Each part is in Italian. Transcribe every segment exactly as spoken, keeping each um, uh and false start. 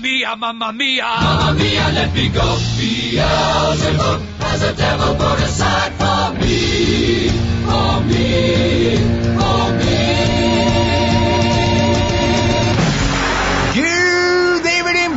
mia, mamma mia. Mamma mia, let me go. Beelzebub has a devil put aside for me, for me, for me. Good evening,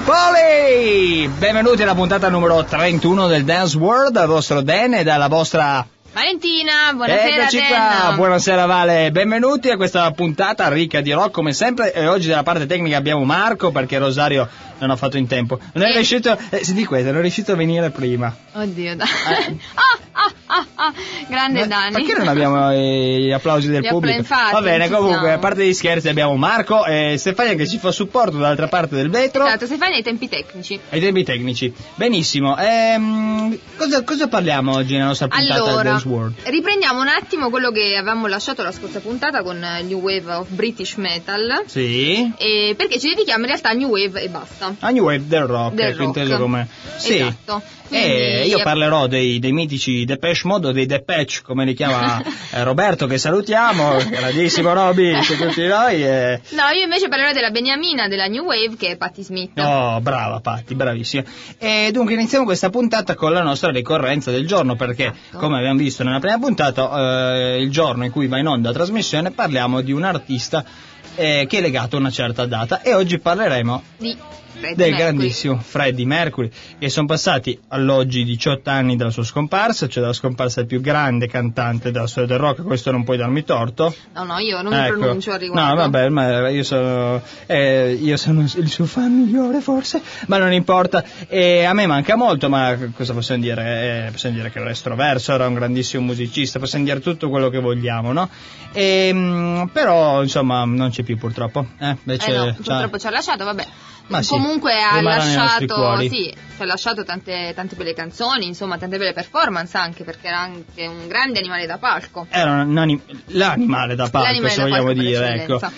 Polly! Benvenuti alla puntata numero trentuno del Dance World, dal vostro Dan e dalla vostra... Valentina, buonasera. Eccoci Dan. qua, buonasera Vale, benvenuti a questa puntata ricca di rock come sempre, e oggi dalla parte tecnica abbiamo Marco perché Rosario non ha fatto in tempo, non è Eh. riuscito, eh, si di questo, non è riuscito a venire prima. Oddio, dai. Eh. ah, ah, ah, ah. Grande Ma Dani. perché non abbiamo eh, gli applausi del Gli pubblico? appla- infatti, Va bene, non ci comunque, siamo. a parte gli scherzi abbiamo Marco e Stefania che ci fa supporto dall'altra parte del vetro. Esatto, Stefania ai tempi tecnici. Ai tempi tecnici. Benissimo. Ehm, cosa, cosa parliamo oggi nella nostra puntata del Allora, Dance World? riprendiamo un attimo quello che avevamo lasciato la scorsa puntata con eh, New Wave of British Metal. Sì. E perché ci dedichiamo in realtà a New Wave e basta. A New Wave del rock, Del ecco, rock. inteso come... Sì. Esatto. E Quindi- io parlerò dei, dei mitici Depeche Mode o dei Depeche, come li chiama eh, Roberto, che salutiamo, grandissimo Roby, su tutti noi. E... No, io invece parlerò della beniamina della New Wave che è Patti Smith. Oh, brava Patti, bravissima. E dunque iniziamo questa puntata con la nostra ricorrenza del giorno, perché Esatto. come abbiamo visto nella prima puntata, eh, il giorno in cui va in onda la trasmissione parliamo di un artista eh, che è legato a una certa data, e oggi parleremo Di Freddie del Mercury. grandissimo Freddie Mercury, che sono passati all'oggi diciotto anni dalla sua scomparsa, cioè dalla scomparsa del più grande cantante della storia del rock. Questo non puoi darmi torto. No, no, io non mi Ecco. pronuncio a riguardo. No, vabbè, ma io sono eh, io sono il suo fan migliore forse, ma non importa. E a me manca molto, ma cosa possiamo dire? Eh, possiamo dire che era estroverso, era un grandissimo musicista, possiamo dire tutto quello che vogliamo, no? E, mh, però insomma non c'è più purtroppo. Eh, invece, Eh no, cioè- purtroppo ci ha lasciato, vabbè. Ma sì, Comunque ha rimarrà nei nostri lasciato, cuori. sì, ci ha lasciato tante, tante belle canzoni, insomma, tante belle performance anche, perché era anche un grande animale da palco. Era un anim- l'animale da palco, L'animale se da vogliamo palco per dire, ecco. eccellenza.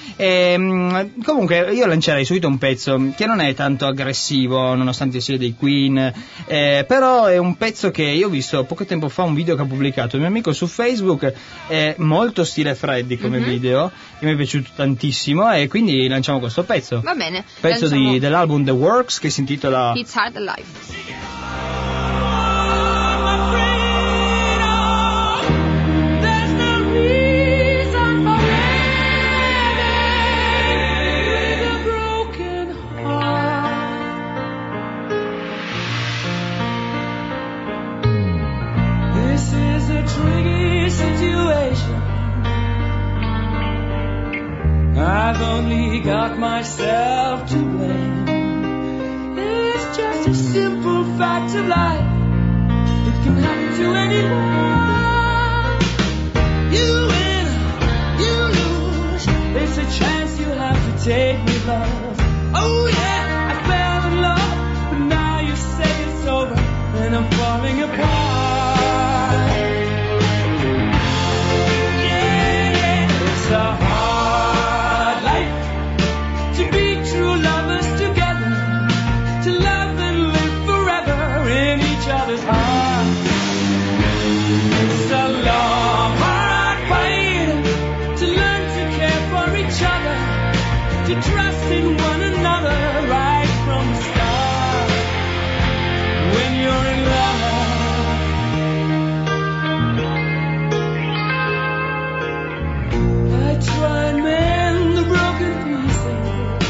Ehm, comunque io lancerei subito un pezzo che non è tanto aggressivo, nonostante sia dei Queen, eh, però è un pezzo che io ho visto poco tempo fa, un video che ha pubblicato un mio amico su Facebook, è molto stile Freddie come Mhm. video, che mi è piaciuto tantissimo, e quindi lanciamo questo pezzo. Va bene. Pezzo lanciamo di, dell'album The Works che si intitola It's Hard Alive. This is a tricky situation. I've only got myself to blame. It's just a simple fact of life. It can happen to anyone. You win, you lose. It's a chance you have to take with love. Oh yeah, I fell in love, but now you say it's over, and I'm falling apart. Yeah, yeah, it's a hard life to be true lovers together, to love and live forever in each other's hearts. It's a long, hard fight to learn to care for each other, to trust in one another right from the start. When you're in love, I try and mend the broken pieces.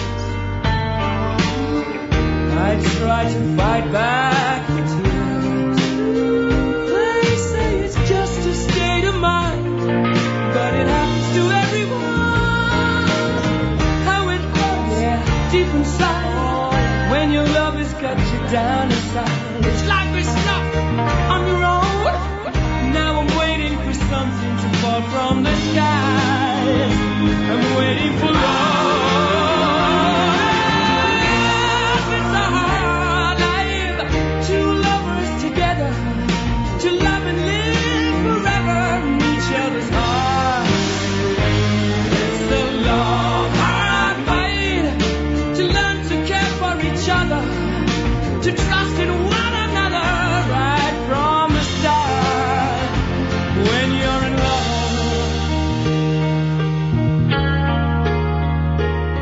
I try to fight back the tears. They say it's just a state of mind, but it happens to everyone. How it hurts, yeah, deep inside, when your love has got you down inside. It's like we're stuck on the road. Now I'm waiting for something to fall from the sky. I'm waiting for love. It's a hard life. Two lovers together, to love and live forever in each other's hearts. It's a long, hard fight to learn to care for each other, to trust in one another right from the start. When you're in love,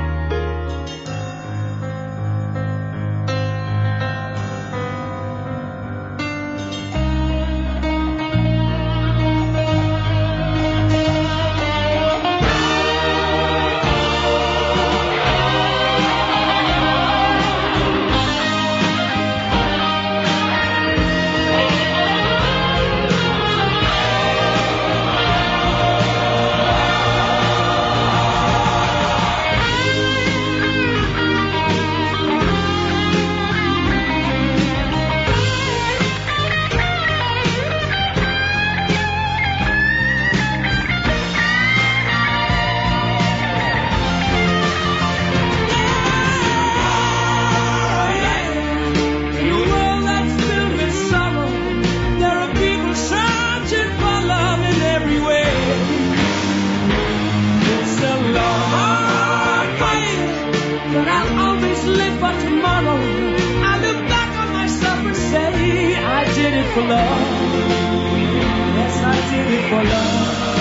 for love. Yes, I did it for love.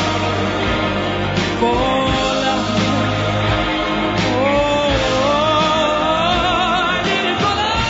For love. Oh, I did it for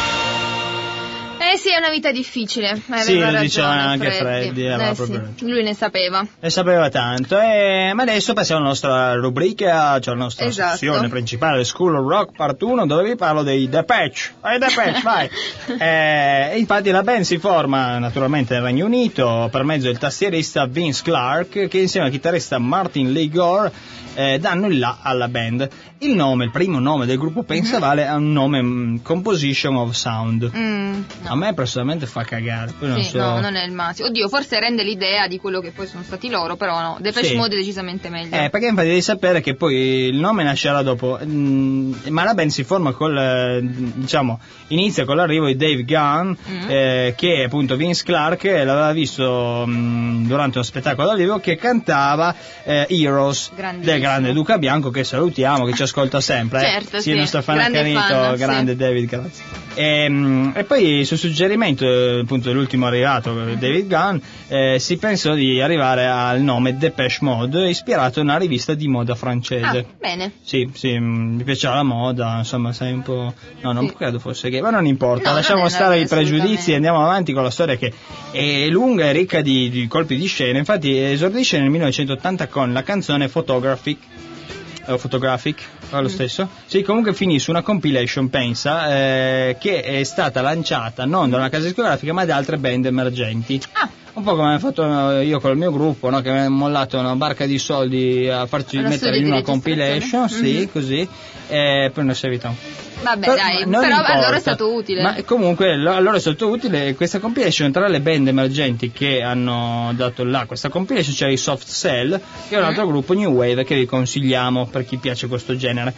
love. Eh sì, è una vita difficile. Aveva Sì, lo ragione, diceva anche Freddy. Freddy, aveva Eh proprio sì, ragione. lui ne sapeva. Ne sapeva tanto, eh, ma adesso passiamo alla nostra rubrica, cioè alla nostra Esatto. sezione principale, School of Rock Part uno, dove vi parlo dei Depeche. Vai Depeche, vai! Eh, e infatti la band si forma naturalmente nel Regno Unito per mezzo del tastierista Vince Clarke, che insieme al chitarrista Martin Lee Gore eh, danno il là alla band. Il nome, il primo nome del gruppo pensa vale a un nome mh, Composition of Sound. Mm, no. A me personalmente fa cagare, poi non Sì, so... no, non è il massimo. Oddio, forse rende l'idea di quello che poi sono stati loro, però no, Depeche Sì. Mode è decisamente meglio. Eh, perché infatti devi sapere che poi il nome nascerà dopo, mm, ma la band si forma col, eh, diciamo, inizia con l'arrivo di Dave Gunn, Mm. eh, che appunto Vince Clarke l'aveva visto mm, durante uno spettacolo dal vivo che cantava eh, Heroes Grandissimo. del grande Duca Bianco, che salutiamo, che ci ascolta sempre. eh. Certo, sì, sì. il nostro fan Grande accanito, fan, sì. grande David, grazie. E, mm, e poi su suggerimento eh, appunto dell'ultimo arrivato, David Gunn, eh, si pensò di arrivare al nome Depeche Mode, ispirato a una rivista di moda francese. Ah, bene. Sì, sì, mm, mi piaceva la moda, insomma, sei un po'... No, non Sì. credo fosse gay, ma non importa, No, lasciamo non è stare vero, i pregiudizi assolutamente. e andiamo avanti con la storia, che è lunga e ricca di, di colpi di scena. Infatti esordisce nel millenovecentottanta con la canzone Photographic, o Photographic, è lo stesso. Sì, comunque finì su una compilation, pensa, eh, che è stata lanciata non da una casa discografica ma da altre band emergenti. Ah, Un po' come ho fatto io con il mio gruppo, no? Che mi ha mollato una barca di soldi a farci Allo mettere studio in di una compilation, registrazione. sì, Mhm. così, e poi non è servito. vabbè, Però- dai, non però importa. allora è stato utile. Ma comunque lo- allora è stato utile questa compilation. Tra le band emergenti che hanno dato là questa compilation c'era i Soft Cell, che è un altro gruppo new wave che vi consigliamo per chi piace questo genere.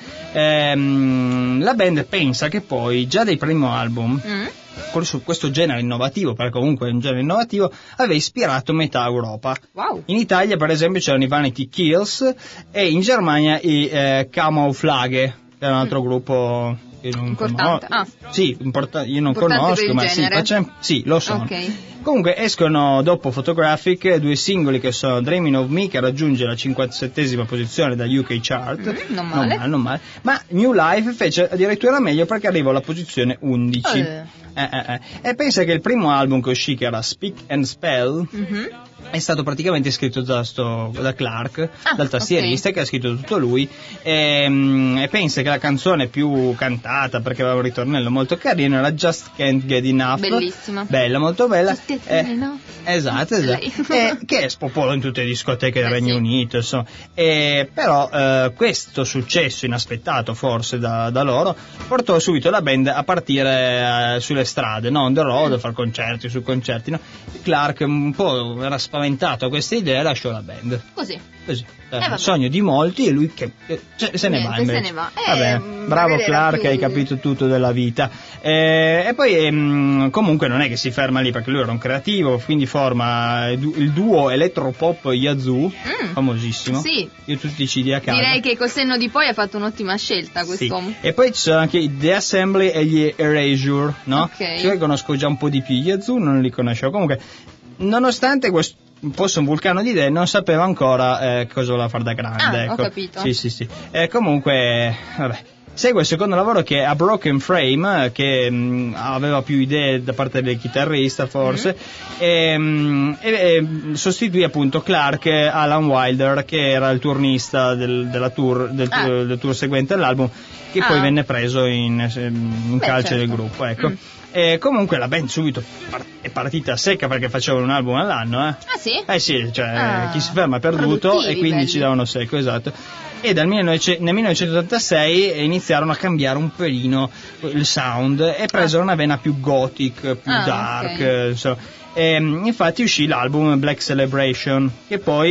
Ehm, la band pensa che poi già dai primi album Mm? con- su questo genere innovativo, perché comunque è un genere innovativo, aveva ispirato metà Europa. Wow. In Italia, per esempio, c'erano i Vanity Kills e in Germania i eh, Camouflage, che era un altro gruppo che non Importante. conosco. Ah. Sì, importa- io non Importante conosco, per il ma sì, genere. facciamo- sì, lo sono. Ok. Comunque escono dopo Photographic due singoli che sono Dreaming of Me, che raggiunge la cinquantasettesima posizione da U K Chart, Mm, non male. non male, non male. Ma New Life fece addirittura meglio perché arrivò alla posizione undici. Eh. Eh, eh, eh. E pensa che il primo album che uscì, che era Speak and Spell, Mhm. è stato praticamente scritto da, sto, da Clark, Ah, dal tastierista, che ha scritto tutto lui, e, mm, e pensa che la canzone più cantata, perché aveva un ritornello molto carino, era Just Can't Get Enough. Bellissima. Bella, molto bella. Just Can't Eh, Get Enough. esatto, esatto. Lei. Eh, che spopolò in tutte le discoteche del Eh, Regno sì. Unito, insomma. Eh, però eh, questo successo inaspettato forse da, da loro portò subito la band a partire eh, sulle strade, no? On the road, a fare concerti su concerti, no? Clark un po' era spaventato a questa idea e lasciò la band. Così. Così, eh, vabbè. sogno di molti, e lui che eh, cioè, se ne Niente, va se invece. ne va. Eh, Vabbè, mh, bravo magari era Clark, più- hai capito tutto della vita. Eh, e poi ehm, comunque non è che si ferma lì, perché lui era un creativo, quindi forma il du- il duo elettropop Yazoo, Mm. famosissimo. Sì. Io tutti i C D a casa. Direi che col senno di poi ha fatto un'ottima scelta Sì. quest'uomo. E poi ci sono anche i The Assembly e gli Erasure, no? Ok. Io li conosco già un po' di più, gli Yazoo non li conoscevo. Comunque, nonostante questo fosse un vulcano di idee, non sapeva ancora eh, cosa voleva fare da grande. Ah, ho ecco. capito. Sì, sì, sì. E comunque, vabbè. Segue il secondo lavoro, che è A Broken Frame, che mh, aveva più idee da parte del chitarrista forse, e, mh, e, e sostituì appunto Clark e Alan Wilder, che era il turnista del, della tour, del, Ah. tour, del tour seguente all'album, che Ah. poi venne preso in, in Beh, calce certo. del gruppo, ecco. Mm. E comunque la band subito par- è partita secca, perché facevano un album all'anno, eh. Ah sì? Eh sì, cioè Ah, chi si ferma è perduto, produttivi, e quindi belli. ci davano secco, esatto. E dal millenovecento nel millenovecentottantasei iniziarono a cambiare un pelino il sound e presero una vena più gothic, più Ah, dark, ok. eh, insomma. E, infatti uscì l'album Black Celebration, che poi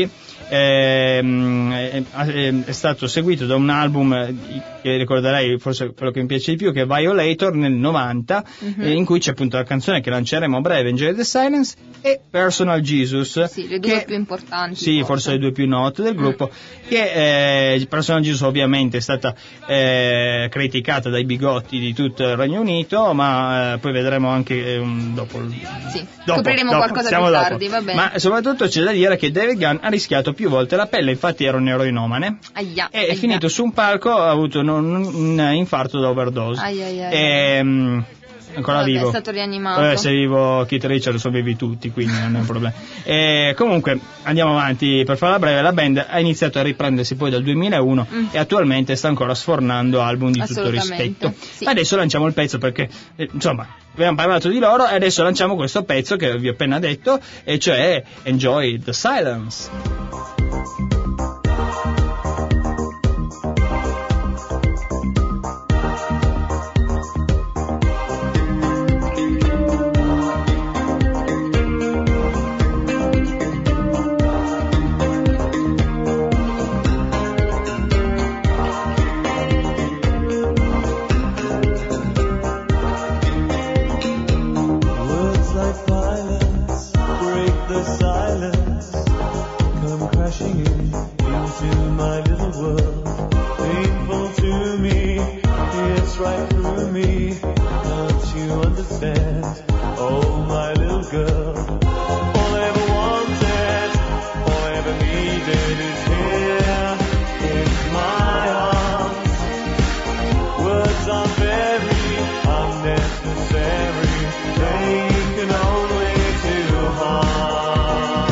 ehm, è, è, è stato seguito da un album che ricorderei forse quello che mi piace di più, che è Violator nel novanta, Mhm. eh, in cui c'è appunto la canzone che lanceremo a breve, Enjoy the Silence, e Personal Jesus, Sì, le due che- più importanti. sì, forse le due più note del gruppo, che eh, Personal Jesus ovviamente è stata eh, criticata dai bigotti di tutto il Regno Unito, ma eh, poi vedremo anche eh, un- dopo il- Sì, dopo, scopriremo dopo, qualcosa siamo più dopo. tardi, va bene. Ma soprattutto c'è da dire che David Gunn ha rischiato più volte la pelle, infatti era un eroinomane Aia, e è aia. finito su un palco, ha avuto un, un infarto da overdose. Ai, ai, ai. E, mm, ancora Vabbè, vivo. è stato rianimato. Vabbè, se vivo Keith Richards lo vivi tutti, quindi non è un problema. E, comunque andiamo avanti, per farla breve, la band ha iniziato a riprendersi poi dal duemilauno Mm. e attualmente sta ancora sfornando album di tutto Assolutamente, rispetto. sì. Ma adesso lanciamo il pezzo perché eh, insomma abbiamo parlato di loro e adesso lanciamo questo pezzo che vi ho appena detto, e cioè Enjoy the Silence. Words like violence break the silence, come crashing in into my little world. Painful to me, it's right through me. Don't you understand? Oh, my little girl. All I ever wanted, all I ever needed is here in my arms. Words are very unnecessary. They can only do harm.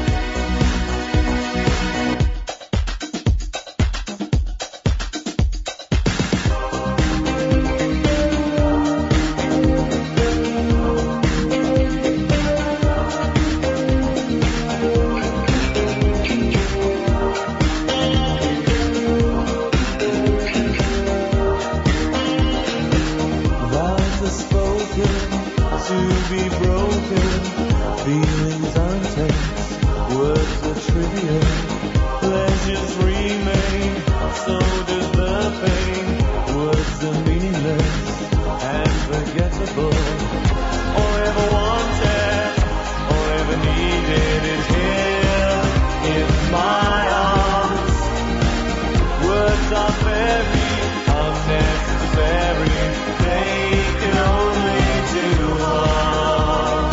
Vows are spoken to be broken. Feelings are intense. Words are trivial. Pleasures remain. So does the pain. Words are meaningless and forgettable. All I ever wanted, all I ever needed is here in my arms. Words are very unnecessary. They can only do harm.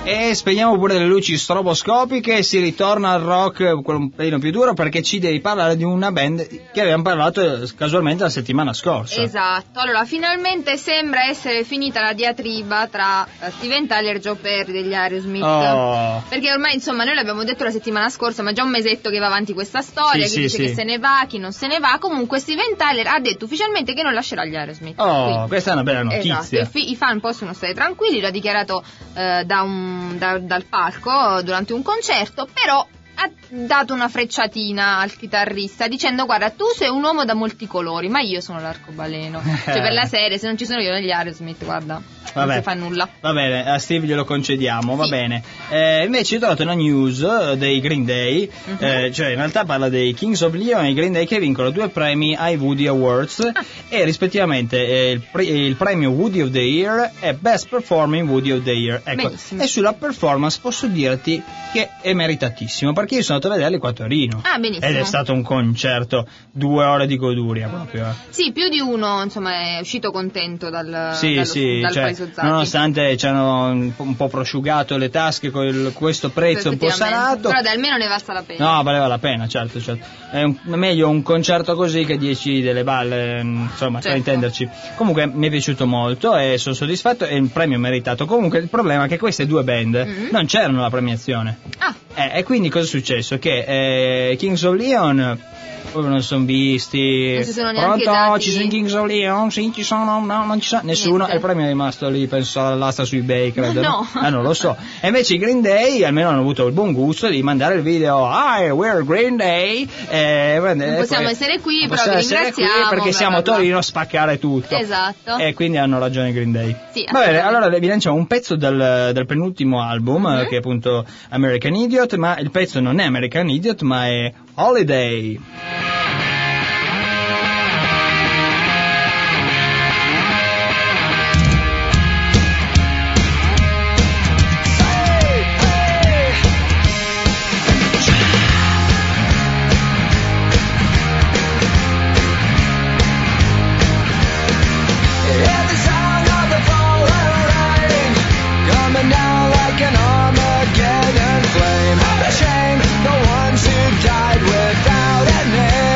E spegniamo pure le luci stroboscopiche e si ritorna al rock, quello un pelino più duro, perché ci devi parlare di una band che abbiamo parlato casualmente la settimana scorsa. Esatto, allora finalmente sembra essere finita la diatriba tra Steven Tyler e Joe Perry degli Aerosmith. Oh. Perché ormai insomma noi l'abbiamo detto la settimana scorsa, ma già un mesetto che va avanti questa storia, Sì, chi sì, dice sì. che se ne va, chi non se ne va. Comunque Steven Tyler ha detto ufficialmente che non lascerà gli Aerosmith. Oh, Quindi, questa è una bella notizia. esatto, i, fi- i fan possono stare tranquilli, l'ha dichiarato eh, da un, da- dal palco durante un concerto, però ha dato una frecciatina al chitarrista dicendo: guarda, tu sei un uomo da molti colori, ma io sono l'arcobaleno. Cioè, per la serie, se non ci sono io negli Aerosmith, guarda, Vabbè. non si fa nulla. Va bene, a Steve glielo concediamo, va Sì. bene. Eh, invece ho trovato una news eh, dei Green Day, Mhm. eh, cioè in realtà parla dei Kings of Leon e i Green Day che vincono due premi ai Woody Awards e rispettivamente eh, il, pre- il premio Woody of the Year e Best Performing Woody of the Year. Ecco, Benissimo. e sulla performance posso dirti che è meritatissimo, perché io sono andato a vederli qua a Torino. Ah, benissimo. Ed è stato un concerto, due ore di goduria proprio. eh. Sì, più di uno, insomma, è uscito contento dal, Sì, dallo- sì, dal cioè, Paese Ozzati. nonostante ci hanno un po', un po' prosciugato le tasche con il- questo prezzo un po' Effettivamente. salato. Però dai, almeno ne basta la pena. No, valeva la pena, certo, certo. È un- meglio un concerto così che dieci delle balle, mm, insomma, per Certo. intenderci. Comunque mi è piaciuto molto e sono soddisfatto e il premio meritato. Comunque il problema è che queste due band Mhm. non c'erano alla premiazione. Ah, Eh, e quindi cosa è successo? Che eh, Kings of Leon poi non sono visti. Non si sono neanche Pronto? dati- Ci sono i Kings of Leon? Sì, ci sono, no, non ci sono. Nessuno. Niente. E il premio è rimasto lì, penso all'asta su eBay, credo. No. Ah, non lo so. E invece i Green Day almeno hanno avuto il buon gusto di mandare il video. Hi, we're Green Day. Eh, Non possiamo essere qui, non però possiamo vi essere ringraziamo, qui perché bla, siamo a bla, bla. Torino a spaccare tutto. Esatto. E quindi hanno ragione i Green Day. Sì, Va bene, assolutamente. allora vi lanciamo un pezzo del, del penultimo album, Mhm. eh, che è appunto American Idiot, ma il pezzo non è American Idiot, ma è Holiday. Hear the sound of the falling rain coming down like an Armageddon flame. A shame the ones who died without a name.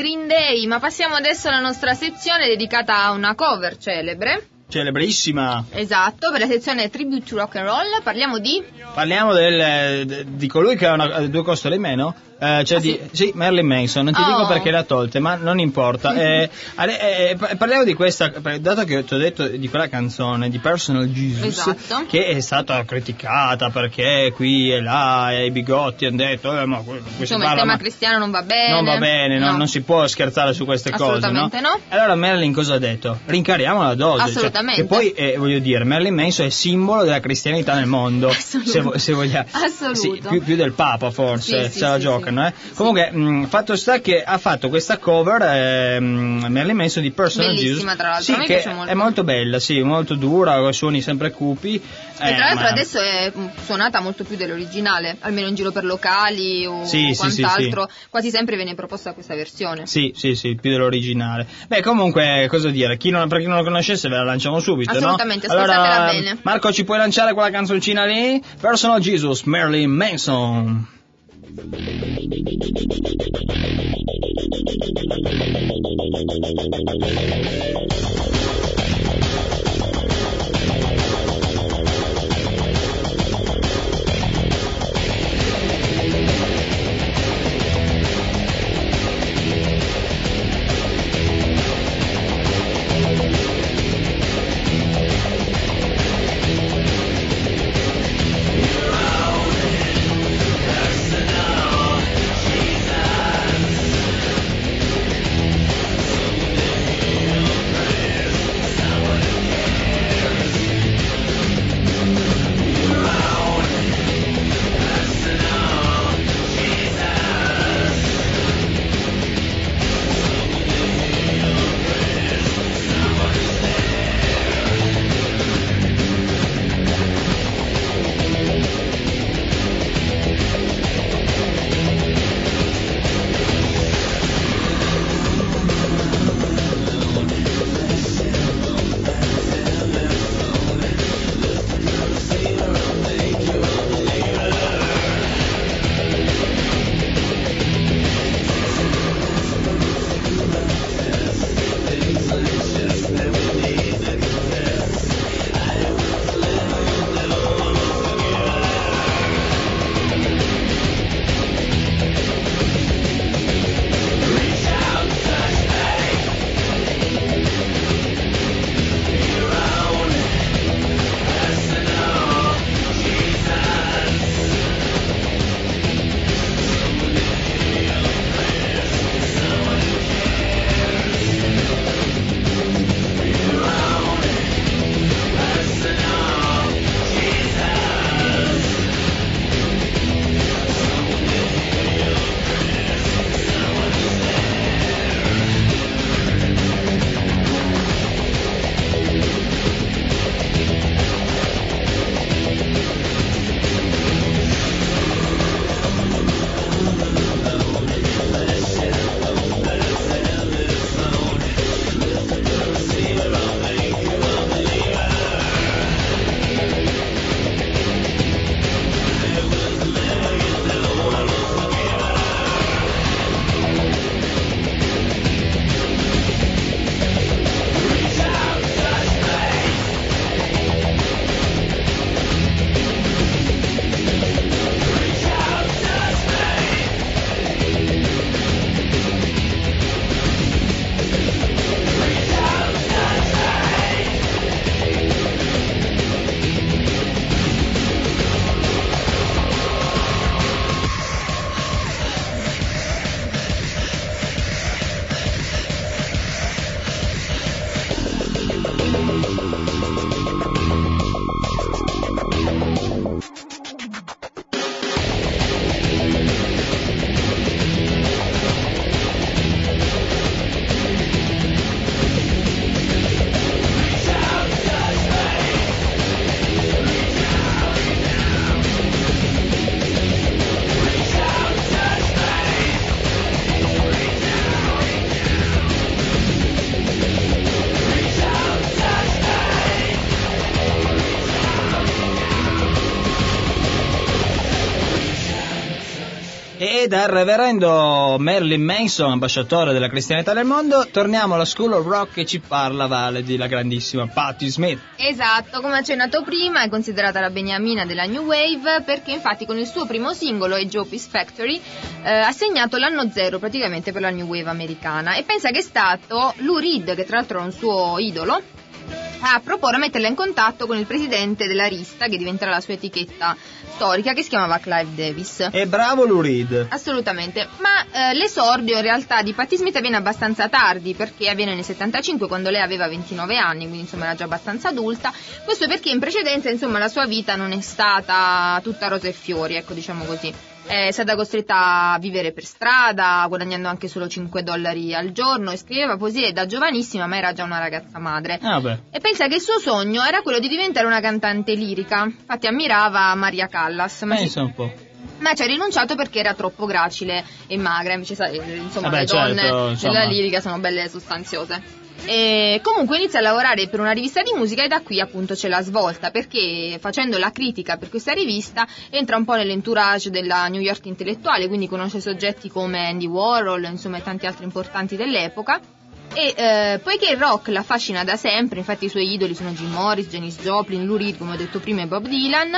Green Day, ma passiamo adesso alla nostra sezione dedicata a una cover celebre. Celebrissima. Esatto, per la sezione Tribute to Rock and Roll parliamo di... Parliamo del, di colui che ha una, due costole in meno, eh, cioè Ah, di, sì? sì, Marilyn Manson, non ti Oh. dico perché le ha tolte, ma non importa. eh, eh, eh, parliamo di questa, dato che ti ho detto di quella canzone, di Personal Jesus, Esatto. che è stata criticata perché qui e là, e i bigotti hanno detto, eh, ma qui si Insomma, il parla, tema ma cristiano non va bene. non va bene, no, No. non si può scherzare su queste cose, no? Assolutamente no. Allora Marilyn cosa ha detto? Rincariamo la dose. cioè, Assolutamente. che poi, eh, voglio dire, Marilyn Manson è simbolo della cristianità nel mondo. Assoluto. Se, vo- se vogliamo. Assoluto. Sì, più, più del Papa forse, Sì, sì, se la sì, giocano. sì. Eh. Comunque, mh, fatto sta che ha fatto questa cover eh, mh, Marilyn Manson di Personal Bellissima, Jesus. tra l'altro, Sì, a me che piace molto. è molto bella, sì, molto dura, con suoni sempre cupi. E eh, tra l'altro ma- adesso è mm, suonata molto più dell'originale, almeno in giro per locali o Sì, sì, sì, quant'altro, quasi sempre viene proposta questa versione. Sì, sì, sì, più dell'originale. Beh, comunque, cosa dire, chi non, per chi non lo conoscesse ve la lanciamo subito, Assolutamente, no? Allora, ascoltatela bene. Marco, ci puoi lanciare quella canzoncina lì? Personal Jesus, Marilyn Manson. Jesus. dal reverendo Marilyn Manson, ambasciatore della cristianità nel mondo, torniamo alla School of Rock che ci parla, Vale, di la grandissima Patti Smith. Esatto, come accennato prima, è considerata la beniamina della New Wave perché infatti con il suo primo singolo, A Joe Piece Factory, eh, ha segnato l'anno zero praticamente per la New Wave americana. E pensa che è stato Lou Reed, che tra l'altro è un suo idolo, a proporre a metterla in contatto con il presidente della Rista, che diventerà la sua etichetta storica, che si chiamava Clive Davis. E bravo Lou Reed. Assolutamente, ma eh, l'esordio in realtà di Patti Smith avviene abbastanza tardi, perché avviene nel settantacinque, quando lei aveva ventinove anni, quindi insomma era già abbastanza adulta. Questo perché in precedenza insomma la sua vita non è stata tutta rose e fiori, ecco, diciamo così. È stata costretta a vivere per strada, guadagnando anche solo cinque dollari al giorno, e scriveva poesie da giovanissima, ma era già una ragazza madre. Ah, beh. E pensa che il suo sogno era quello di diventare una cantante lirica. Infatti ammirava Maria Callas, ma, Pensa un po'. ma ci ha rinunciato perché era troppo gracile e magra. Invece sai, insomma, Vabbè, le donne certo, insomma. della lirica sono belle sostanziose. E comunque inizia a lavorare per una rivista di musica, e da qui appunto c'è la svolta, perché facendo la critica per questa rivista entra un po' nell'entourage della New York intellettuale, quindi conosce soggetti come Andy Warhol, insomma, e tanti altri importanti dell'epoca. E eh, poiché il rock la affascina da sempre, infatti i suoi idoli sono Jim Morris, Janis Joplin, Lou Reed, come ho detto prima, e Bob Dylan,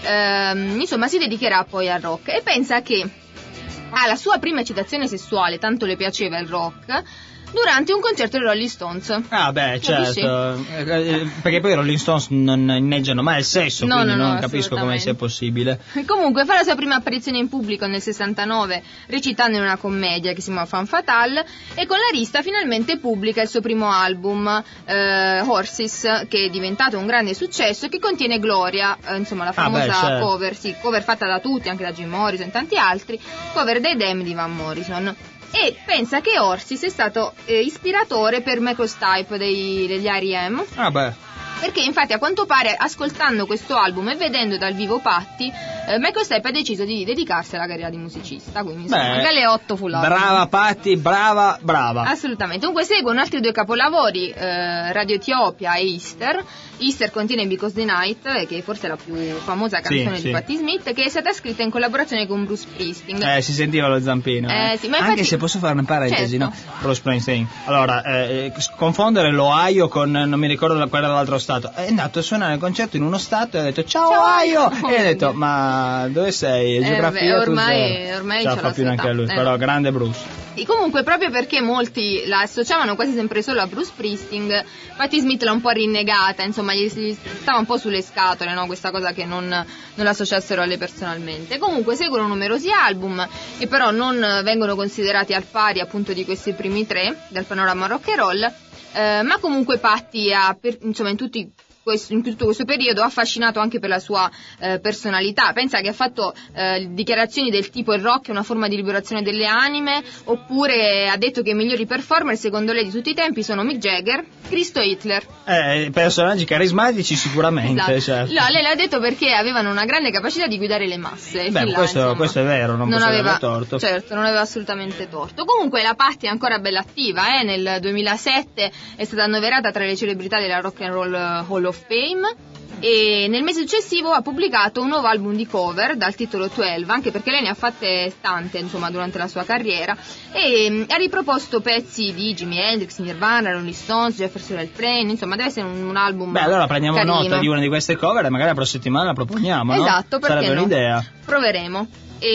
ehm, insomma si dedicherà poi al rock. E pensa che alla sua prima eccitazione sessuale, tanto le piaceva il rock, durante un concerto dei Rolling Stones. Ah beh, Capisci? certo, eh, perché poi i Rolling Stones non inneggiano mai il sesso, No, quindi no, no, non capisco come sia possibile. Comunque fa la sua prima apparizione in pubblico nel sessantanove, recitando in una commedia che si chiama Fan Fatale, e con la Rista finalmente pubblica il suo primo album, eh, Horses, che è diventato un grande successo e che contiene Gloria, eh, insomma la famosa Ah, beh, certo. cover, sì, cover fatta da tutti, anche da Jim Morrison e tanti altri, cover dei Damned di Van Morrison. E pensa che Horses è stato eh, ispiratore per Michael Stipe dei, degli R E M. Ah beh. Perché infatti a quanto pare, ascoltando questo album e vedendo dal vivo Patti, eh, Michael Stipe ha deciso di dedicarsi alla carriera di musicista, quindi insomma Beh, anche alle otto fu l'album. Brava Patti, brava, brava. Assolutamente. Dunque seguono altri due capolavori, eh, Radio Etiopia e Easter. Easter contiene Because the Night, eh, che forse è la più famosa canzone Sì, di sì. Patti Smith, che è stata scritta in collaborazione con Bruce Springsteen. Eh, si sentiva lo zampino. Eh, sì, ma Anche infatti- se posso fare una parentesi, Certo. no? Bruce Springsteen. Allora, eh, confondere l'Ohio con, non mi ricordo qual era l'altro stato. È andato a suonare il concerto in uno stato e ha detto ciao, Ciao, Ohio! Ohio! E ha detto, ma dove sei? Eh, Geografia vabbè, tu ormai- zero. ormai Ce la c'ha fa la più sua neanche a lui, età, eh. però grande Bruce. E comunque proprio perché molti la associavano quasi sempre solo a Bruce Springsteen, Patti Smith l'ha un po' rinnegata, insomma gli, gli stava un po' sulle scatole, no? Questa cosa che non, non l'associassero a lei personalmente. Comunque seguono numerosi album che però non vengono considerati al pari appunto di questi primi tre del panorama rock and roll, eh, ma comunque Patti ha, per, insomma in tutti questo, in tutto questo periodo ha affascinato anche per la sua eh, personalità. Pensa che ha fatto eh, dichiarazioni del tipo il rock è una forma di liberazione delle anime, oppure ha detto che i migliori performer secondo lei di tutti i tempi sono Mick Jagger, Cristo e Hitler. Eh, personaggi carismatici sicuramente, Esatto. certo. No, lei l'ha detto perché avevano una grande capacità di guidare le masse. Beh, Fin là, questo, insomma, questo è vero, non, posso aveva darle torto. Certo, non aveva assolutamente torto. Comunque la Patti è ancora bella attiva, eh? Nel duemilasette è stata annoverata tra le celebrità della Rock and Roll Hall of Fame, e nel mese successivo ha pubblicato un nuovo album di cover dal titolo dodici, anche perché lei ne ha fatte tante insomma durante la sua carriera, e mh, ha riproposto pezzi di Jimi Hendrix, Nirvana, Rolling Stones, Jefferson Airplane, insomma deve essere un, un album Beh, allora prendiamo carino. nota di una di queste cover e magari la prossima settimana la proponiamo, no? Esatto, perché Sarebbe no? un'idea. Proveremo.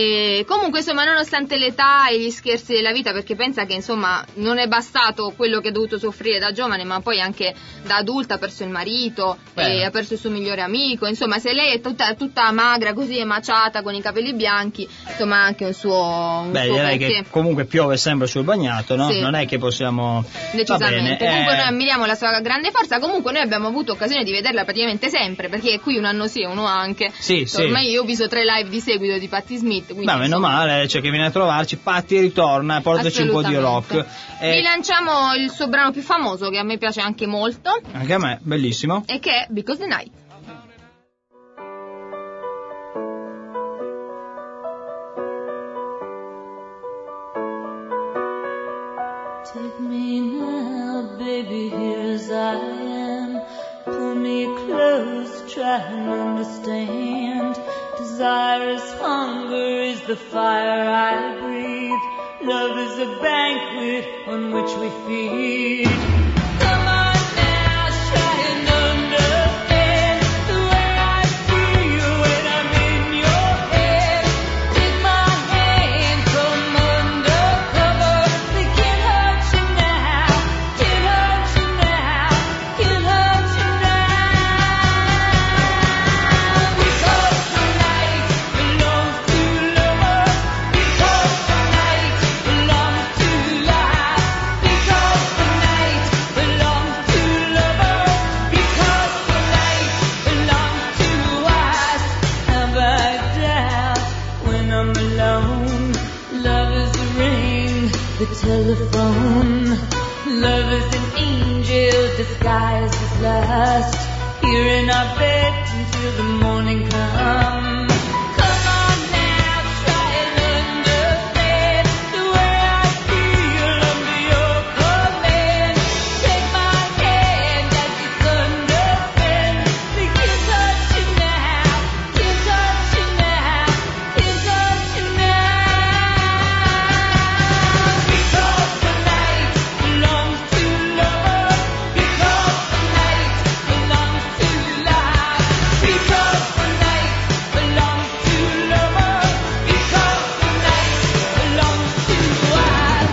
E comunque insomma nonostante l'età e gli scherzi della vita, perché pensa che insomma non è bastato quello che ha dovuto soffrire da giovane, ma poi anche da adulta ha perso il marito, Beh. e ha perso il suo migliore amico, insomma se lei è tutta, tutta magra così, emaciata con i capelli bianchi, insomma ha anche un suo, un Beh, suo direi perché. che comunque piove sempre sul bagnato, no? Sì. Non è che possiamo... Decisamente. Va bene, Comunque eh, noi ammiriamo la sua grande forza. Comunque noi abbiamo avuto occasione di vederla praticamente sempre, perché è qui un anno sì e uno anche. Sì, sì. Ormai io ho visto tre live di seguito di Patti Smith, quindi Beh, meno insomma, male, cioè che viene a trovarci, Patti ritorna, portaci un po' di rock. Vi Eh, lanciamo il suo brano più famoso, che a me piace anche molto, anche a me, bellissimo. e che è Because the Night. Take me now, baby, here as I am. Pull me close, try and understand. Does desirous hunger is the fire I breathe. Love is a banquet on which we feed. Come on now, try and understand the way I feel when I'm in your head. Take my hand from under cover. They can't hurt you now, can't hurt you now, can't hurt you now. Because the night belongs to lovers. Because the night belongs to life. Because the night belongs to lovers. Because the night belongs to us. Have I doubt when I'm alone? Love is the ring, the telephone. Love is an angel disguised as lust. Here in our bed until the morning comes. Come on now, try and understand the way I feel under your command. Take my hand as it's understand. They can't touch you now, can't touch you now, can't touch you now. Because the night belongs to lovers. Because the night belongs to life. Because the night belongs to lovers. Because the night belongs to us.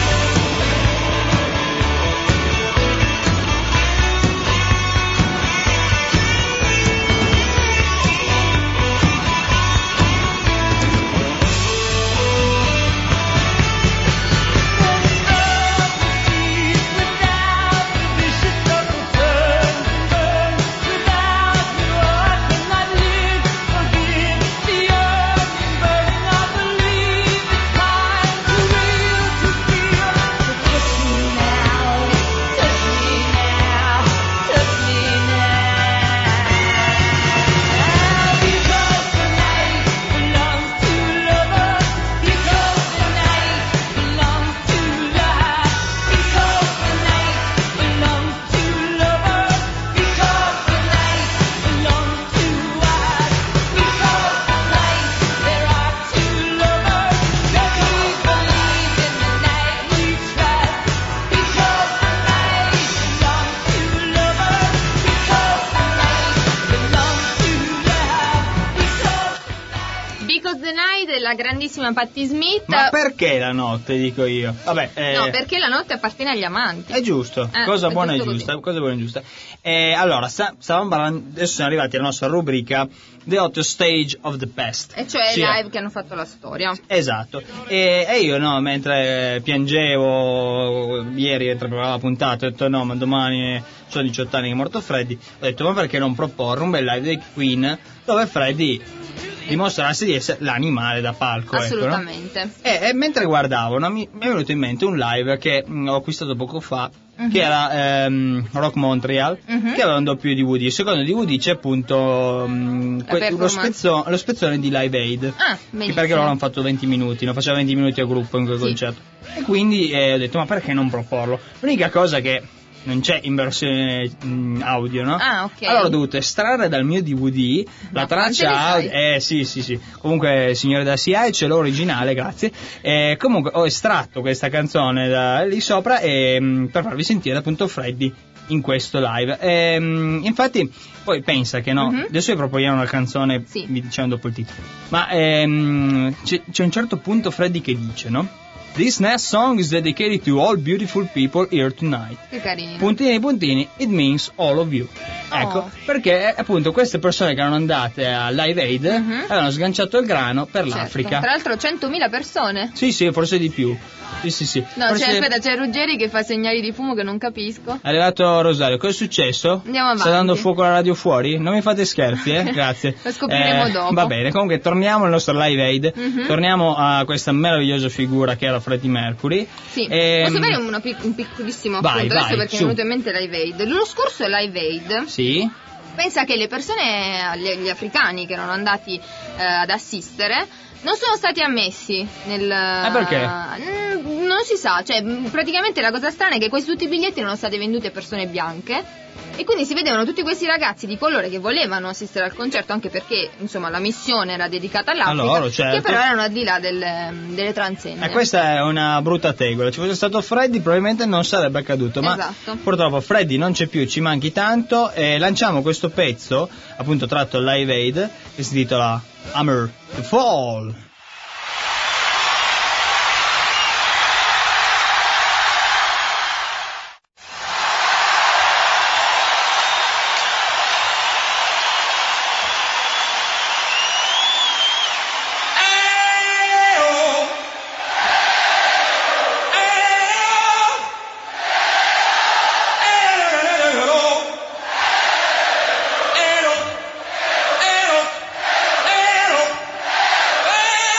Because the Night della grandissima Patti Smith. Ma perché la notte, dico io? Vabbè, eh, No, perché la notte appartiene agli amanti. è giusto, Eh, cosa è buona e giusto così. giusta, cosa buona e giusta. Eh, allora, sta- stavamo parlando, adesso siamo arrivati alla nostra rubrica The Hot Stage of the Past. E cioè Sì, live che hanno fatto la storia. Esatto, e, e io no, mentre piangevo ieri mentre preparavo la puntata, ho detto no, ma domani sono diciotto anni che è morto Freddy, ho detto ma perché non proporre un bel live dei Queen dove Freddy dimostrasse di essere l'animale da palco, ecco, no? Assolutamente. E, e mentre guardavo, no, mi, mi è venuto in mente un live che mh, ho acquistato poco fa, Mhm. che era ehm, Rock Montreal, Mhm. che aveva un doppio D V D. Il secondo D V D c'è appunto mh, La que- lo, performance. spezzo- lo spezzone di Live Aid. Ah, Che benissimo. perché loro hanno fatto venti minuti, non faceva venti minuti a gruppo in quel Sì. concerto. E quindi eh, ho detto, ma perché non proporlo? L'unica cosa che non c'è in versione mh, audio, no? Ah, ok. Allora ho dovuto estrarre dal mio D V D la Ma traccia quante ne audio. sai? Eh sì, sì, sì. Comunque, signore da C I, c'è l'originale, grazie. Eh, comunque ho estratto questa canzone da lì sopra e, mh, per farvi sentire appunto Freddy in questo live. Ehm, infatti, poi pensa che no, Mhm. adesso vi proponiamo una canzone, Sì. vi diciamo dopo il titolo. Ma ehm, c'è, c'è un certo punto Freddy che dice, no? This next song is dedicated to all beautiful people here tonight. Che carino. Puntini puntini, it means all of you. Oh. Ecco, perché appunto queste persone che erano andate a Live Aid Mhm. avevano sganciato il grano per Certo. l'Africa. Tra l'altro centomila persone. Sì, sì, forse di più. Sì, sì, sì. No, Forse- c'è, aspetta, c'è Ruggeri che fa segnali di fumo che non capisco. È arrivato Rosario, cosa è successo? Andiamo avanti. Sta dando fuoco alla radio fuori? Non mi fate scherzi, eh? Grazie. Lo scopriremo dopo. Va bene, comunque torniamo al nostro Live Aid, Mhm. torniamo a questa meravigliosa figura che era Freddie Mercury. Sì, Ehm, posso fare una pic- un piccolissimo vai, appunto adesso vai, perché su. mi è venuto in mente Live Aid. L'anno scorso Live Aid Sì? pensa che le persone, gli, gli africani che erano andati eh, ad assistere, non sono stati ammessi nel... Eh, perché? Mm, non si sa, cioè mh, praticamente la cosa strana è che questi tutti i biglietti erano stati venduti a persone bianche e quindi si vedevano tutti questi ragazzi di colore che volevano assistere al concerto, anche perché insomma la missione era dedicata all'Africa, A loro, certo. che però erano al di là delle, delle transenne. E questa è una brutta tegola. Ci fosse stato Freddy probabilmente non sarebbe accaduto, ma Esatto. purtroppo Freddy non c'è più, ci manchi tanto, e lanciamo questo pezzo appunto tratto Live Aid che si intitola Hammer to Fall. Hey!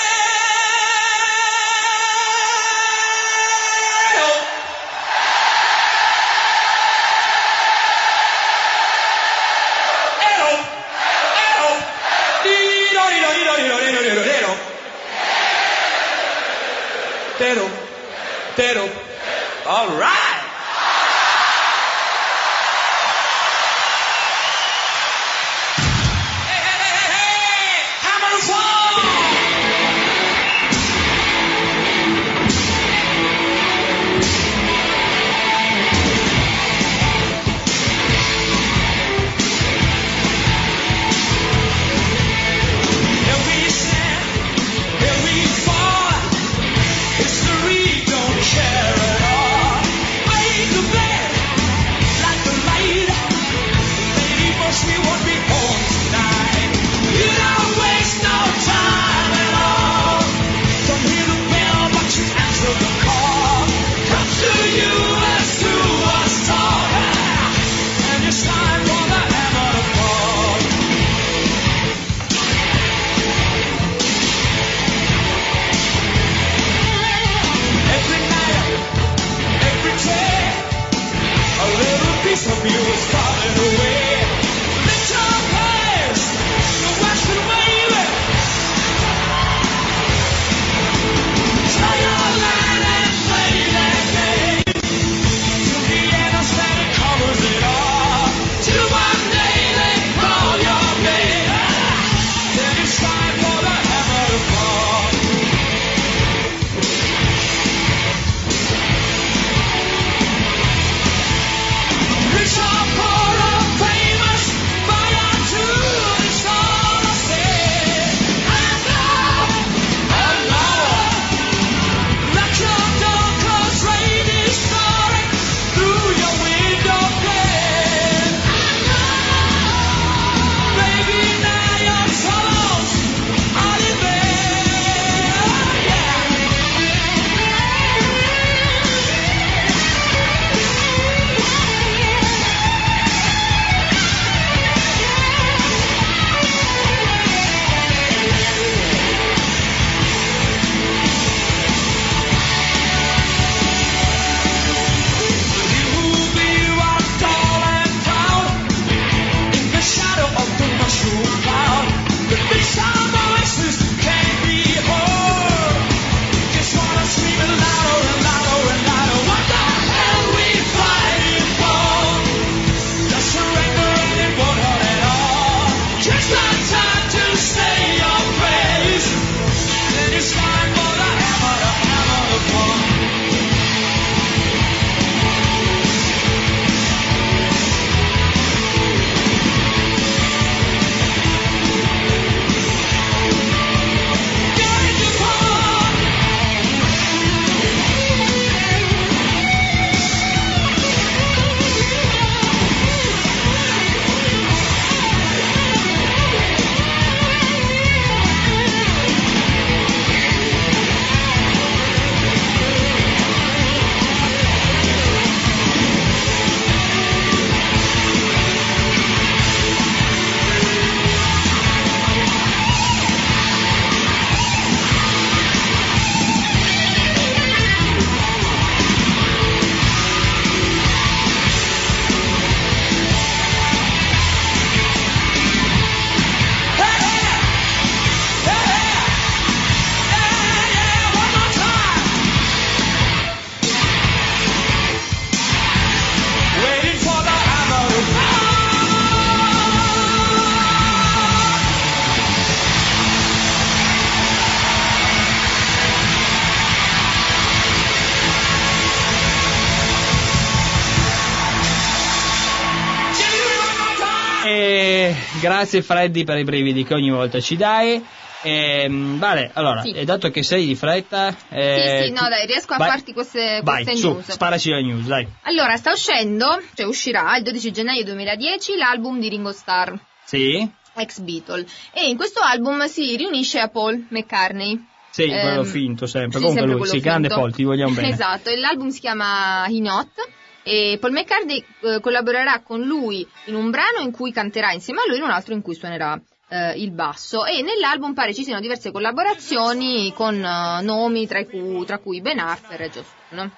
grazie Freddy per i brividi che ogni volta ci dai. Ehm, vale, allora, Sì. e dato che sei di fretta, eh, Sì, sì, no dai, riesco a vai, farti queste, vai, queste su, news. sparaci la news, dai. Allora, sta uscendo, cioè uscirà il dodici gennaio duemiladieci l'album di Ringo Starr, Sì? ex Beatle, e in questo album si riunisce a Paul McCartney. Sì, quello Ehm, finto sempre. sì, Comunque sempre lui, quello sì, grande finto. Paul, ti vogliamo bene. Esatto, e l'album si chiama He Not e Paul McCartney eh, collaborerà con lui in un brano in cui canterà insieme a lui, in un altro in cui suonerà eh, il basso, e nell'album pare ci siano diverse collaborazioni con eh, nomi tra cui, tra cui Ben Harper e Joe Stone.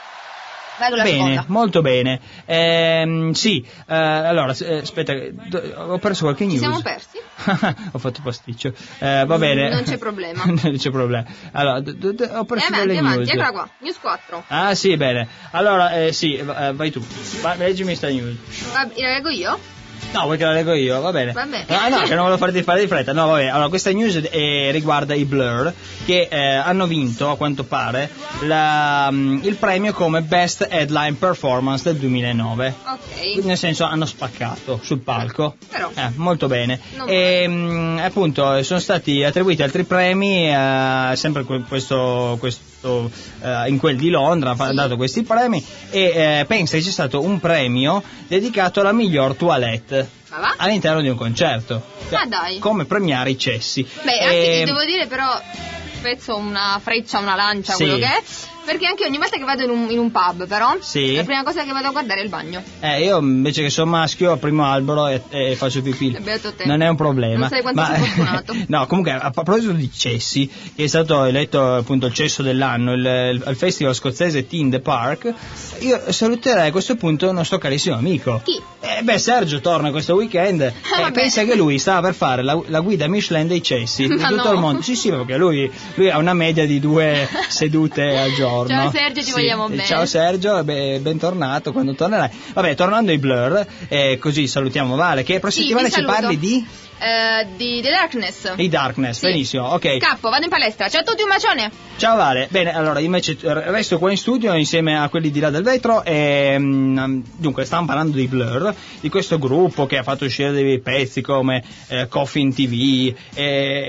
Vai con la Bene, seconda. molto bene. Ehm, sì, eh, allora, eh, aspetta, do- ho perso qualche Ci news. siamo persi? Ho fatto pasticcio. Eh, va bene. Non c'è problema. Non c'è problema. Allora, d- d- d- ho perso E avanti, delle avanti, news. eccola qua, news quattro. Ah, sì, bene. Allora, eh, sì, va- eh, vai tu. Va, leggimi sta news. Va, la leggo io? No, vuoi che la leggo io? Va bene. Va bene. Ah, no, che non volevo farti fare di fretta. No, vabbè. Allora, questa news eh, riguarda i Blur, che eh, hanno vinto, a quanto pare, la, mm, il premio come Best Headline Performance del duemilanove. Ok. Nel senso, hanno spaccato sul palco. Però. Eh, molto bene. Non E mh, appunto sono stati attribuiti altri premi, eh, sempre que- questo, questo eh, in quel di Londra ha Sì. dato questi premi, e eh, pensa che c'è stato un premio dedicato alla miglior toilette Ma va? all'interno di un concerto. Ma dai. Come premiare i cessi. Beh, anche E- ti devo dire però, spezzo una freccia, una lancia, Sì. quello che è, perché anche ogni volta che vado in un, in un pub, però, Sì. la prima cosa che vado a guardare è il bagno. Eh, io invece che sono maschio, primo albero e, e faccio pipì. Eh, beato te. Non è un problema. Non sai quanto sei fortunato. No, comunque, a, a proposito di cessi, che è stato eletto appunto il cesso dell'anno il, il, al festival scozzese Tea in the Park, io saluterei a questo punto il nostro carissimo amico. Chi? Eh, beh, Sergio torna questo weekend e vabbè. pensa che lui stava per fare la, la guida Michelin dei cessi di Ma tutto no. il mondo. Sì, sì, perché lui, lui ha una media di due sedute al giorno. Ciao Sergio, ti Sì. vogliamo Eh, bene. Ciao Sergio, e beh, bentornato quando tornerai. Vabbè, tornando ai Blur, eh, così salutiamo Vale, che prossima Sì, settimana vi ci saluto. parli di Eh, di The Darkness. i Darkness, Sì. benissimo, ok. Cappo, vado in palestra. Ciao a tutti, un bacione. Ciao Vale, bene, allora invece resto qua in studio insieme a quelli di là del vetro e mm, dunque stavamo parlando di Blur, di questo gruppo che ha fatto uscire dei pezzi come eh, Coffin T V e,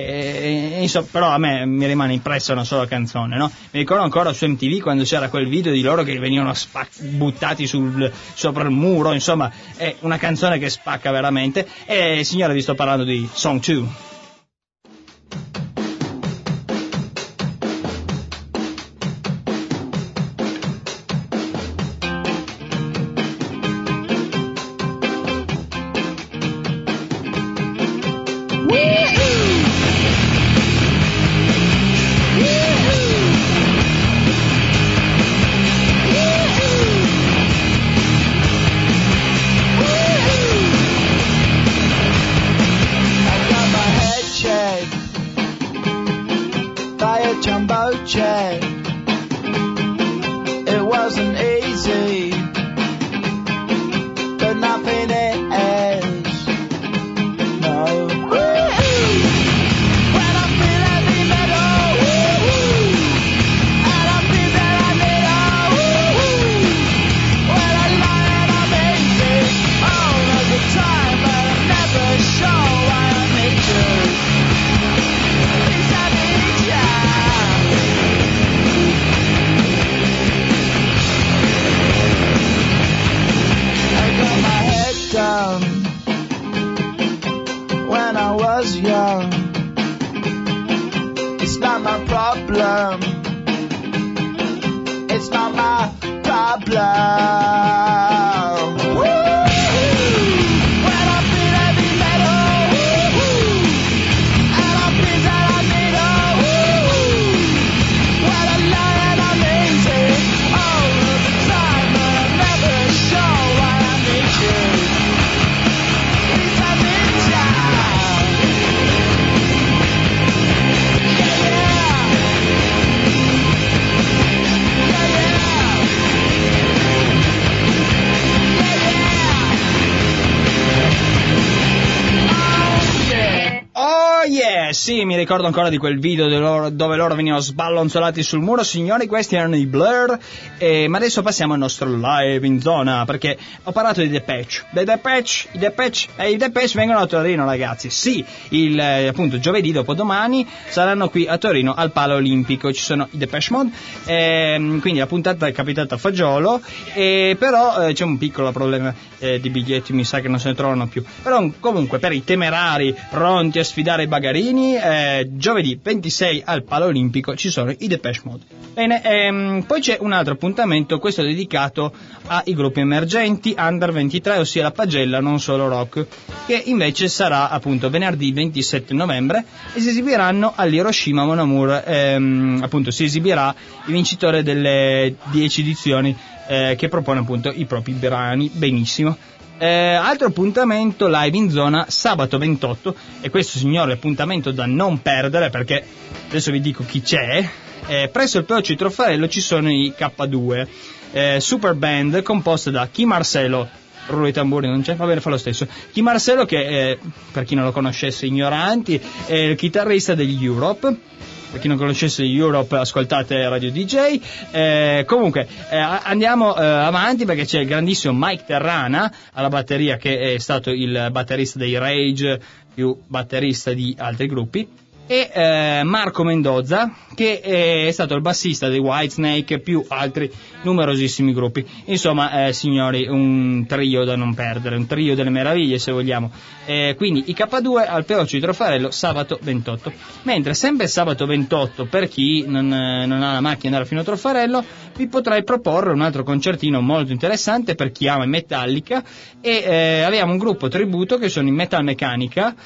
e, insomma, però a me mi rimane impressa una sola canzone, no? Mi ricordo ancora su M T V quando c'era quel video di loro che venivano spac- buttati sul, sopra il muro, insomma è una canzone che spacca veramente. E signore, vi sto parlando di Song due. I got my head Sì, mi ricordo ancora di quel video de loro, dove loro venivano sballonzolati sul muro. Signori, questi erano i Blur. Eh, ma adesso passiamo al nostro live in zona, perché ho parlato di Depeche. Dei Depeche, i Depeche, e i Depeche vengono a Torino, ragazzi. Sì, il, eh, appunto giovedì dopodomani saranno qui a Torino al Palo Olimpico. Ci sono i Depeche Mode, eh, quindi la puntata è capitata a fagiolo, eh, però eh, c'è un piccolo problema eh, di biglietti, mi sa che non se ne trovano più. Però comunque per i temerari pronti a sfidare i bagarini, eh, giovedì ventisei al Palo Olimpico ci sono i Depeche Mode. Bene, ehm, poi c'è un altro appuntamento, questo dedicato ai gruppi emergenti under ventitré, ossia la pagella Non Solo Rock, che invece sarà appunto venerdì ventisette novembre e si esibiranno all'Hiroshima Mon Amour. Ehm, appunto si esibirà il vincitore delle dieci edizioni eh, che propone appunto i propri brani. Benissimo. Eh, altro appuntamento live in zona sabato ventotto, e questo, signore, appuntamento da non perdere, perché adesso vi dico chi c'è. Eh, presso il Peoce di Troffarello ci sono i K due, eh, super band composta da Chi Marcello, rullo di tamburi non c'è, va bene, fa lo stesso. Chi Marcello, che eh, per chi non lo conoscesse, ignoranti, è il chitarrista degli Europe. Per chi non conoscesse Europe, ascoltate Radio D J. Eh, comunque eh, andiamo eh, avanti, perché c'è il grandissimo Mike Terrana alla batteria, che è stato il batterista dei Rage più batterista di altri gruppi, e eh, Marco Mendoza, che è stato il bassista dei Whitesnake più altri numerosissimi gruppi. Insomma, eh, signori, un trio da non perdere, un trio delle meraviglie, se vogliamo. Eh, quindi i K due al Peoce di Troffarello sabato ventotto. Mentre sempre sabato ventotto, per chi non, eh, non ha la macchina andare fino a Troffarello, vi potrei proporre un altro concertino molto interessante per chi ama Metallica, e eh, abbiamo un gruppo tributo che sono i Metal Mechanica,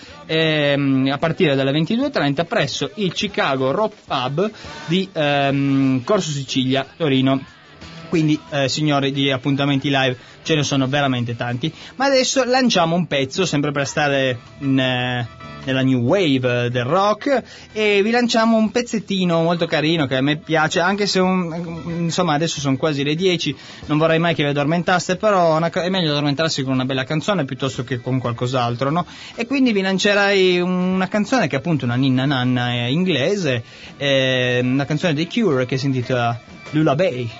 ehm, a partire dalle ventidue e trenta presso il Chicago Rock Pub di ehm, Corso Sicilia, Torino. Quindi eh, signori, di appuntamenti live ce ne sono veramente tanti. Ma adesso lanciamo un pezzo, sempre per stare in, eh, nella new wave del rock, e vi lanciamo un pezzettino molto carino che a me piace, anche se un, insomma adesso sono quasi le dieci, non vorrei mai che vi addormentaste, però una, è meglio addormentarsi con una bella canzone piuttosto che con qualcos'altro, no? E quindi vi lancerai una canzone che è appunto una ninna nanna inglese, eh, una canzone dei Cure che si intitola Lullaby.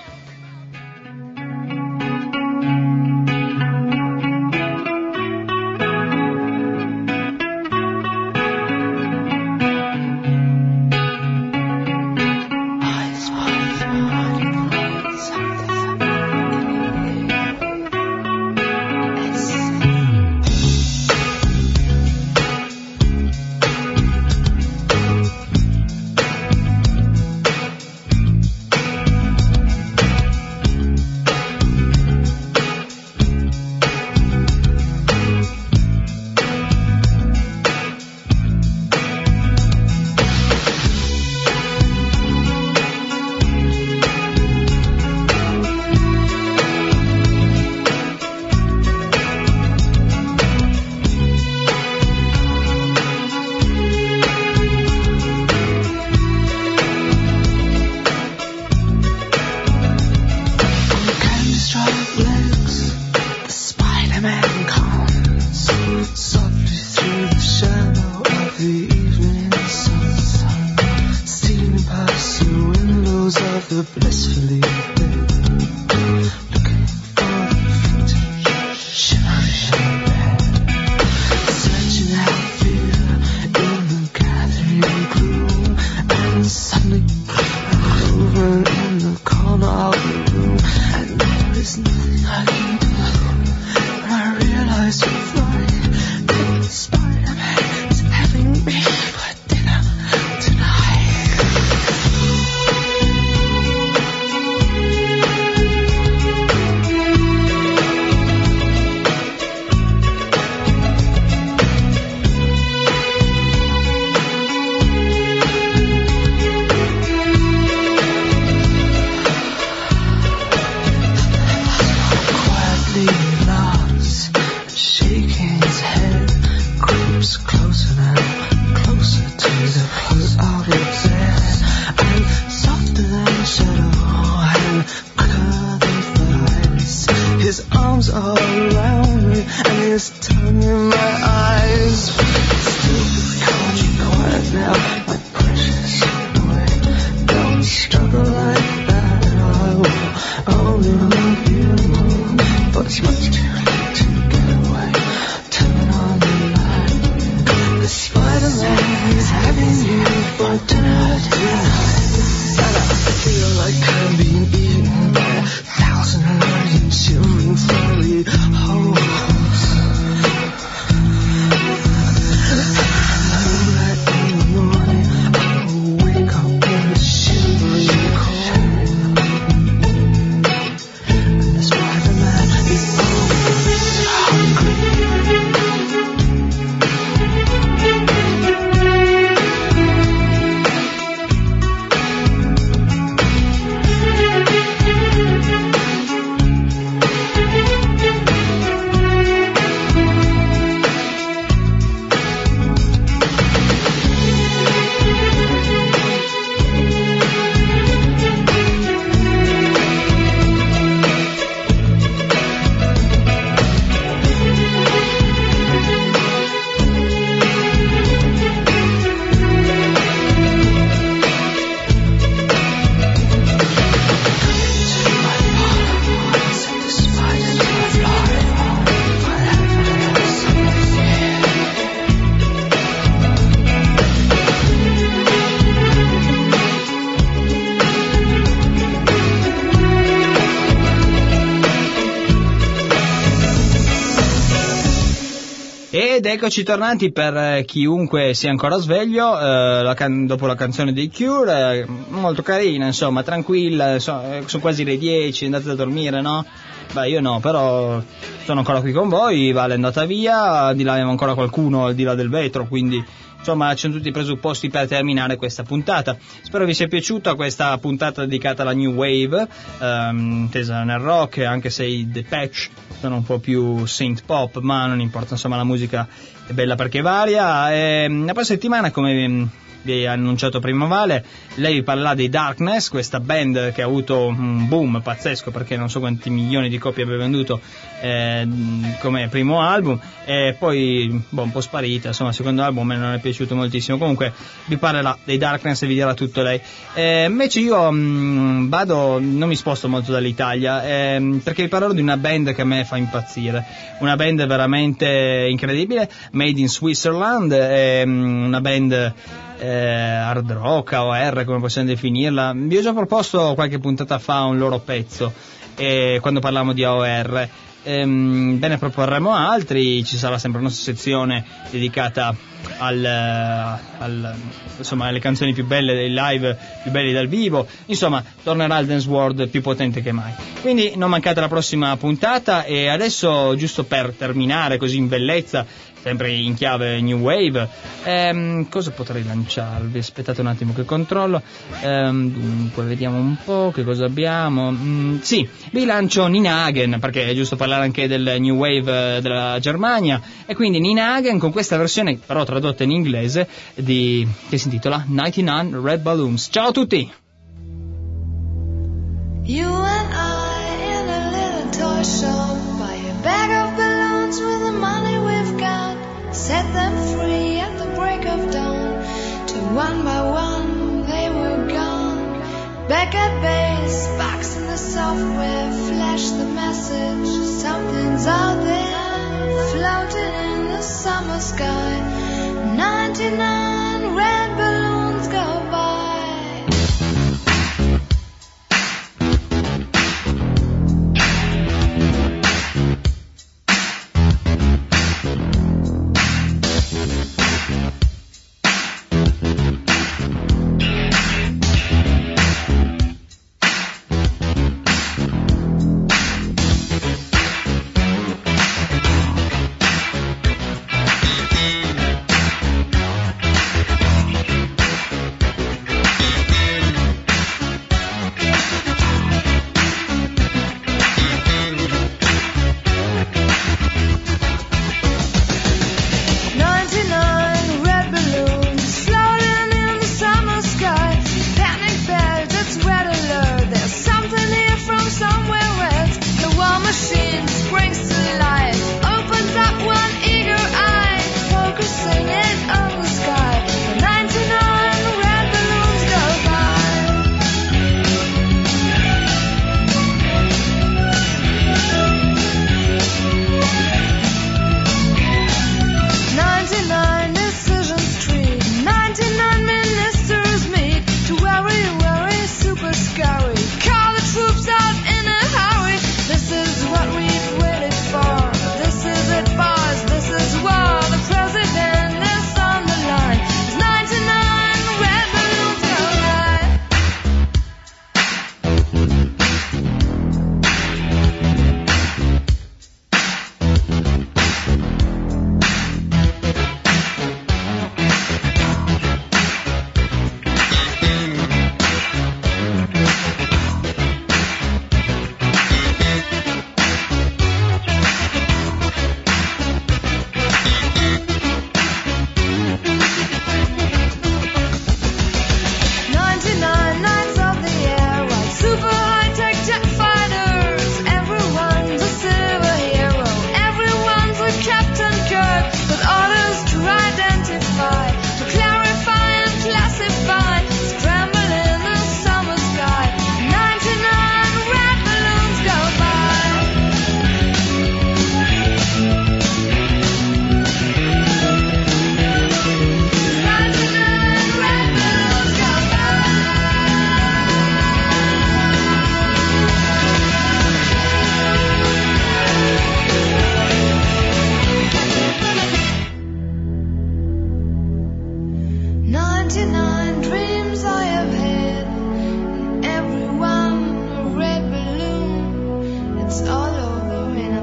His tongue in my eyes. Still, can't you quiet now, my precious boy. Don't struggle like that. I will only love you more, but it's much too late to get away. Turn on the light. The Spider-Man is having you for dinner tonight, and I feel like I'm being eaten by a thousand million children slowly. Oh. Ed eccoci tornati per eh, chiunque sia ancora sveglio, eh, la can- dopo la canzone dei Cure, eh, molto carina, insomma, tranquilla, so- eh, sono quasi le dieci, andate a dormire, no? Beh, io no, però sono ancora qui con voi, Vale è andata via, di là abbiamo ancora qualcuno al di là del vetro, quindi insomma ci sono tutti i presupposti per terminare questa puntata. Spero vi sia piaciuta questa puntata dedicata alla New Wave, ehm, intesa nel rock, anche se i Depeche sono un po' più synth pop, ma non importa, insomma la musica è bella perché varia. E la prossima settimana, come vi ha annunciato prima Vale, lei vi parlerà dei Darkness, questa band che ha avuto un boom pazzesco perché non so quanti milioni di copie abbia venduto eh, come primo album, e poi boh, un po' sparita, insomma il secondo album a me non è piaciuto moltissimo. Comunque vi parlerà dei Darkness e vi dirà tutto lei. Eh, invece io mh, vado, non mi sposto molto dall'Italia, eh, perché vi parlerò di una band che a me fa impazzire, una band veramente incredibile, Made in Switzerland, eh, una band Eh, hard rock, O R come possiamo definirla. Vi ho già proposto qualche puntata fa un loro pezzo eh, quando parlavamo di O R. Ehm, bene, proporremo altri, ci sarà sempre una nostra sezione dedicata al, al, insomma, alle canzoni più belle dei live, più belli dal vivo, insomma tornerà il dance world più potente che mai, quindi non mancate la prossima puntata. E adesso, giusto per terminare così in bellezza, sempre in chiave New Wave, ehm, cosa potrei lanciarvi? Aspettate un attimo che controllo. Ehm, dunque vediamo un po' che cosa abbiamo. Mm, sì, vi lancio Nina Hagen, perché è giusto parlare anche del New Wave della Germania, e quindi Nina Hagen con questa versione però tradotta in inglese di, che si intitola novantanove Red Balloons. Ciao a tutti! You and I in a little toy shop, buy a bag of balloons with the money we've got, set them free at the break of dawn, till one by one they were gone. Back at base, box in the software, flash the message, something's out there, floating in the summer sky, ninety-nine red balloons go by.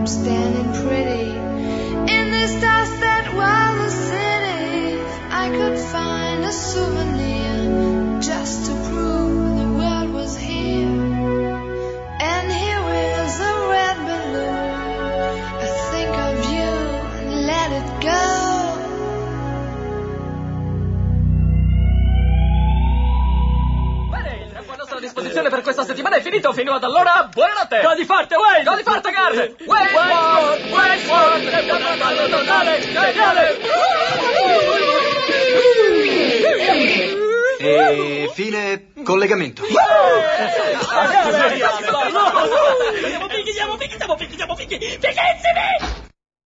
I'm standing pretty in this dust that was a city. If I could find a souvenir just to prove the world was here. And here is a red balloon. I think of you and let it go. A disposizione per questa settimana è finito. Fino ad allora, buonanotte. Godi forte, Wayne! Godi forte, Garde! Wayne! Wayne! Totale! Geniale! E fine collegamento. Andiamo, picchi, andiamo, picchi, andiamo, picchi, picchissimi!